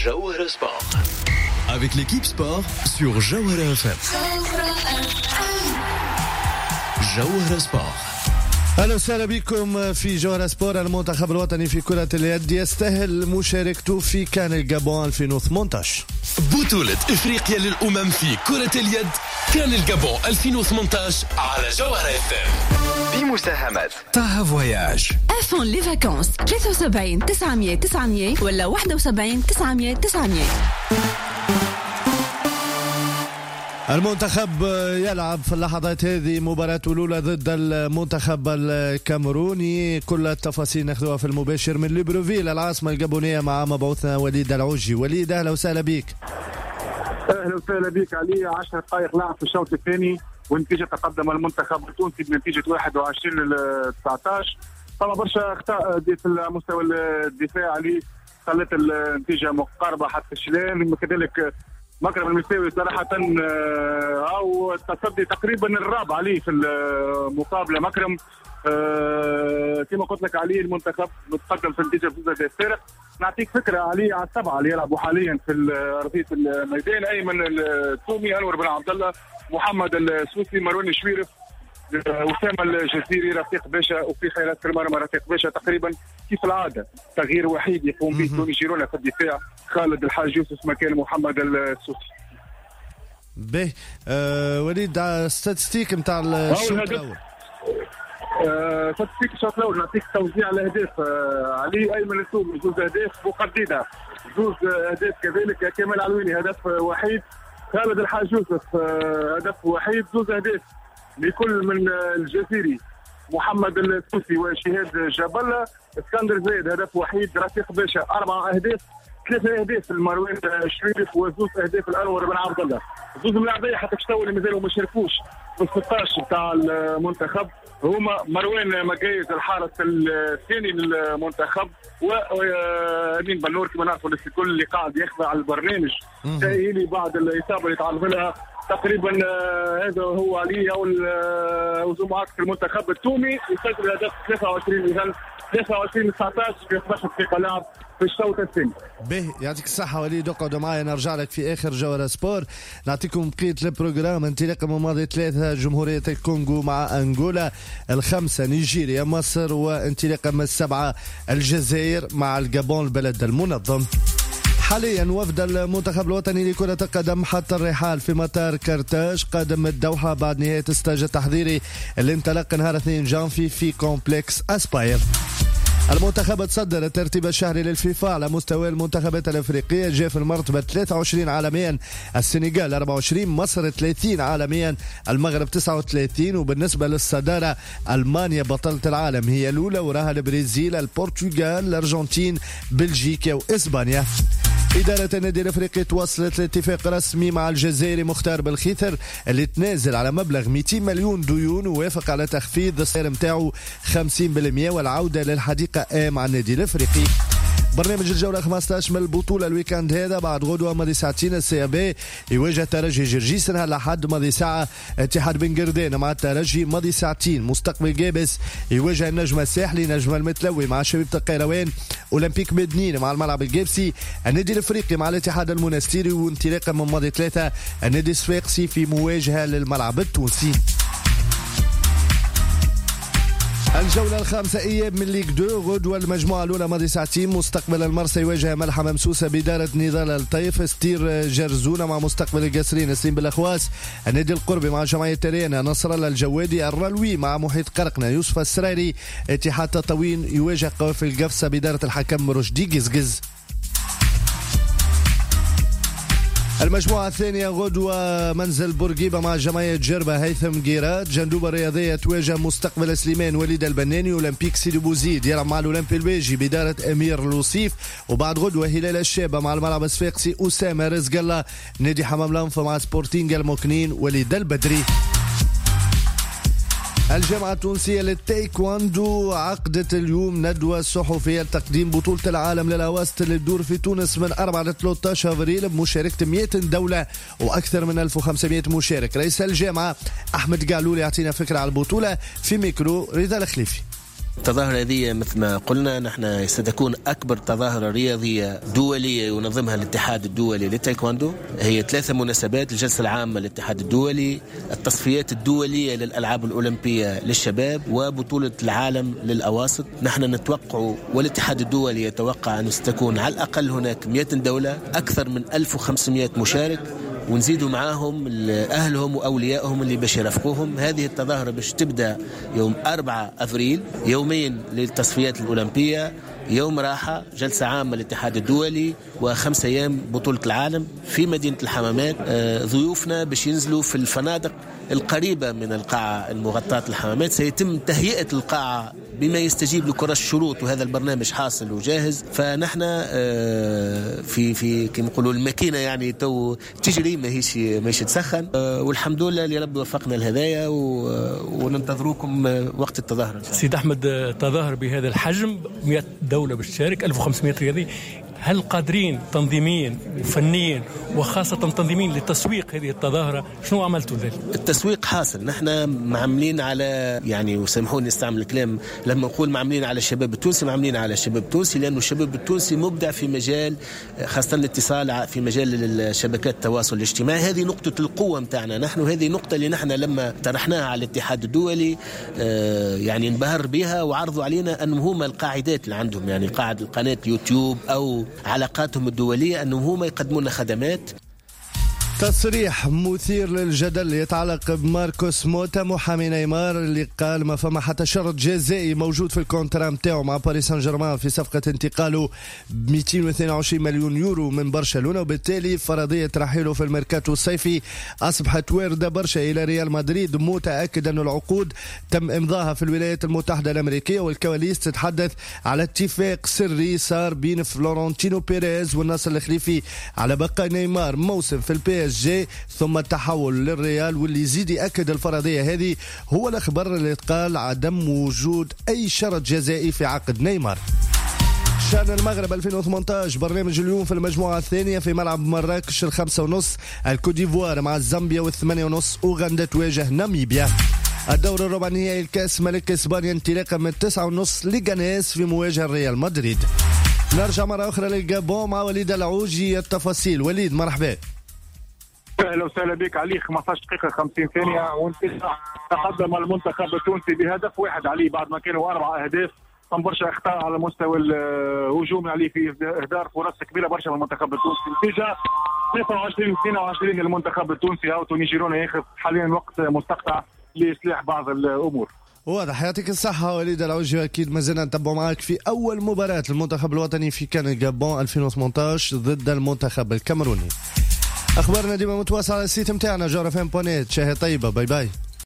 Jawhara Sport. Avec l'équipe sport sur Jawhara FM. Jawhara Sport. أهلا وسهلا بكم في جوهرة سبور. المنتخب الوطني في كرة اليد يستاهل مشاركته في كان الجابون 2018. بطولة إفريقيا للأمم في كرة اليد كان الجابون 2018 على جوهرة FM بمساهمة طه فواياج. أفون لي فاكونس 73 900 900 ولا 71 900 900. المنتخب يلعب في اللحظات هذه مباراته الأولى ضد المنتخب الكاميروني. كل التفاصيل ناخذوها في المباشر من ليبروفيل العاصمة الجابونية مع مبعوثنا وليد العوجي. وليد أهلا وسهلا بك. أهلا وسهلا بك علي. 10 دقائق لعب في الشوط الثاني ونتيجة تقدم المنتخب التونسي بنتيجة 21-19. طبعا برشا أخطاء في المستوى الدفاع علي خلت النتيجة مقاربة حتى الشلال. كذلك مكرم المساوي صراحة أو التصدي تقريبا الرابع عليه في المقابلة. مكرم كما قلت لك عليه المنتخب متقدم في النتيجة بزوجة الفارق. نعطيك فكرة عليه على السبعة اللي يلعبوا حاليا في أرضية الميدان: أيمن الثومي، أنور بن عبد الله، محمد السوسي، مروان الشويرف، أسامة الجزيري، رفيق باشا، وفي خيرات في المرمى رفيق باشا. تقريبا كيف العادة تغيير وحيد يقوم به توني جيرونا في الدفاع: خالد الحاج يوسف مكان محمد السوسي. به وليد ستاتستيك نتاع الشوط الأول. ستاتستيك الشوط الأول نعطيك توزيع الأهداف علي: أيمن الثومي 2 أهداف، بوقديدة 2 أهداف، كذلك كمال علويني هدف وحيد، خالد الحاج يوسف هدف وحيد، 2 أهداف لكل من الجزيري، محمد السوسي وشهاد جبل، اسكندر زايد هدف وحيد، رفيق باشا 4 أهداف، 3 أهداف المروان الشويرف و2 أهداف الأنور بن عبد الله. 2 ملاعبية حتى كشتاو اللي مازالوا ما شاركوش في 16 بتاع المنتخب هما مروان مجايز الحارس الثاني للمنتخب وامين بنور كما نعرفوا الكل اللي قاعد يخضع على البرنامج تأهيلي بعد الإصابة اللي تعرض لها. تقريبا هذا هو عليه وزمعات في المنتخب التونسي يسجل هدف 23 إذن 23-19 في 11 دقيقة لعب في الشوط الثاني. به يعطيك الصحة وليد. اقعدوا معايا نرجع لك في آخر جولة سبور. نعطيكم بقية البروجرام. انطلاقا من ماضي 3 جمهورية الكونغو مع أنغولا، 5 نيجيريا مصر، وانطلاقا من 7 الجزائر مع الجابون البلد المنظم. حاليا وفد المنتخب الوطني لكرة القدم حتى الرحال في مطار كرتاج قادم الدوحة بعد نهاية الستاج التحضيري اللي انطلق نهار 2 جانفي في كومبلكس أسباير. المنتخب تصدر الترتيب الشهري للفيفا على مستوى المنتخبات الأفريقية، جاء في المرتبة 23 عالميا، السنغال 24، مصر 30 عالميا، المغرب 39. وبالنسبة للصدارة ألمانيا بطلة العالم هي الأولى، وراها البرازيل، البرتغال، الأرجنتين، بلجيكا وإسبانيا. إدارة النادي الأفريقي توصلت لاتفاق رسمي مع الجزائري مختار بالخيثر اللي تنازل على مبلغ 200 مليون ديون ووافق على تخفيض السعر متاعه 50% والعودة للحديقة مع النادي الأفريقي. برنامج الجولة 15 من البطولة الويكاند هذا بعد غدوة ماضي ساعتين السي بي يواجه ترجي جرجيس نهار الأحد ماضي ساعة، اتحاد بن قردان مع الترجي ماضي ساعتين، مستقبل جابس يواجه النجم الساحلي، نجم المتلوي مع شبيبة القيروان، أولمبيك مدنين مع الملعب الجابسي، النادي الأفريقي مع الاتحاد المنستيري، وانطلاقا من ماضي 3 النادي الصفاقسي في مواجهة للملعب التونسي. الجولة 5 إياب من ليغ 2 غدوة المجموعة الأولى ماضي ساعتين، مستقبل المرسى يواجه ملحة ممسوسة بدارة نضال الطيف، ستير جرزونة مع مستقبل القصرين، سليم بالأخواس، النادي القربي مع جمعية تريانا، نصر الله الجوادي، الرلوي مع محيط قرقنة، يوسف السراري، اتحاد تطاوين يواجه قوافل القفصة بدارة الحكم رشدي قزقز. المجموعة الثانية غدوة منزل بورقيبة مع جمعية جربة هيثم قيرات، جندوبة الرياضية تواجه مستقبل سليمان وليد البناني، أولمبيك سيدي بوزيد يلعب مع الأولمبي البيجي بدارة أمير الوصيف، وبعد غدوة هلال الشابة مع الملعب الصفاقسي أسامة رزق الله، نادي حمام لنفة مع سبورتينغ المكنين وليد البدري. الجامعة التونسية للتايكواندو عقدت اليوم ندوة صحفية لتقديم بطولة العالم للأواسط اللي تدور في تونس من 4 ل 13 أبريل بمشاركة 100 دولة وأكثر من 1500 مشارك. رئيس الجامعة أحمد قالول يعطينا فكرة على البطولة في ميكرو رضا الخليفي. التظاهرة هذه مثل ما قلنا نحن ستكون أكبر تظاهرة رياضية دولية ينظمها الاتحاد الدولي للتايكوندو. هي 3 مناسبات: الجلسة العامة للاتحاد الدولي، التصفيات الدولية للألعاب الأولمبية للشباب، وبطولة العالم للأواسط. نحن نتوقع والاتحاد الدولي يتوقع أن ستكون على الأقل هناك 100 دولة، أكثر من 1500 مشارك، ونزيدوا معاهم أهلهم وأوليائهم اللي باش يرافقوهم. هذه التظاهرة باش تبدأ يوم 4 أفريل، يومين للتصفيات الأولمبية، يوم راحة، جلسة عامة للاتحاد الدولي، و5 أيام بطولة العالم في مدينة الحمامات. ضيوفنا باش ينزلوا في الفنادق القريبة من القاعة المغطاة الحمامات. سيتم تهيئة القاعة بما يستجيب لكل الشروط، وهذا البرنامج حاصل وجاهز. فنحن في كما نقولوا الماكينة يعني تو تجري، ماهيش تسخن، والحمد لله اللي ربي وفقنا الهدايا، وننتظروكم وقت التظاهر. سيد أحمد، تظاهر بهذا الحجم، 100 دولة باش تشارك، 1500 رياضي، هل قادرين تنظيميا وفنيا وخاصة تنظيميا لتسويق هذه التظاهرة؟ شنو عملتوا ذلك؟ التسويق حاصل. نحن معملين على، يعني وسامحوني استعمل الكلام لما نقول معملين على الشباب التونسي، معملين على الشباب التونسي لأنه الشباب التونسي مبدع في مجال خاصة الاتصال، في مجال شبكات التواصل الاجتماعي. هذه نقطة القوة متاعنا نحن، هذه نقطة اللي نحن لما طرحناها على الاتحاد الدولي يعني انبهر بها، وعرضوا علينا أنهم هما القاعدات اللي عندهم، يعني قناة يوتيوب أو علاقاتهم الدولية، أنهم هما يقدمون خدمات. تصريح مثير للجدل يتعلق بماركوس موتا محامي نيمار، اللي قال ما فما حتى شرط جزائي موجود في الكونترا متاعو مع باريس سان جيرمان في صفقة انتقاله ب 222 مليون يورو من برشلونة، وبالتالي فرضية رحيله في الميركاتو الصيفي أصبحت واردة برشا إلى ريال مدريد. موتا أكد أن العقود تم إمضاها في الولايات المتحدة الأمريكية، والكواليس تتحدث على اتفاق سري صار بين فلورنتينو بيريز والناصر الخليفي على بقاء نيمار موسم في البي جي ثم التحول للريال. واللي يزيد يأكد الفرضية هذه هو الأخبار اللي تقال عدم وجود أي شرط جزائي في عقد نيمار. شان المغرب 2018 برنامج اليوم في المجموعة الثانية في ملعب مراكش 5:30 الكوديفوار مع زامبيا، 8:30 أوغندا تواجه ناميبيا. الدور الربع نهائي الكاس ملك إسبانيا انطلاقا من 9:30 لغانيس في مواجهة ريال مدريد. نرجع مرة أخرى للجابون مع وليد العوجي. التفاصيل وليد، مرحبا. اهلا وسهلا بك علي. 15 دقيقه 50 ثانيه وانتهى تقدم المنتخب التونسي بهدف واحد عليه بعد ما كانوا 4 أهداف. تم برشا اخطاء على مستوى الهجوم عليه في اهدار فرص كبيره برشا من المنتخب التونسي. النتيجه 23-22 للمنتخب التونسي. او توني جيرونا ياخذ حاليا وقت مستقطع لاصلاح بعض الامور. واضح. يعطيك الصحة وليد العوجي. أكيد مازلنا نتبع معك في أول مباراة للمنتخب الوطني في كان الجابون 2018 ضد المنتخب الكاميروني. أخبارنا ديما متواصلة على السيت متاعنا جورفم.net. شهي طيبة. باي باي.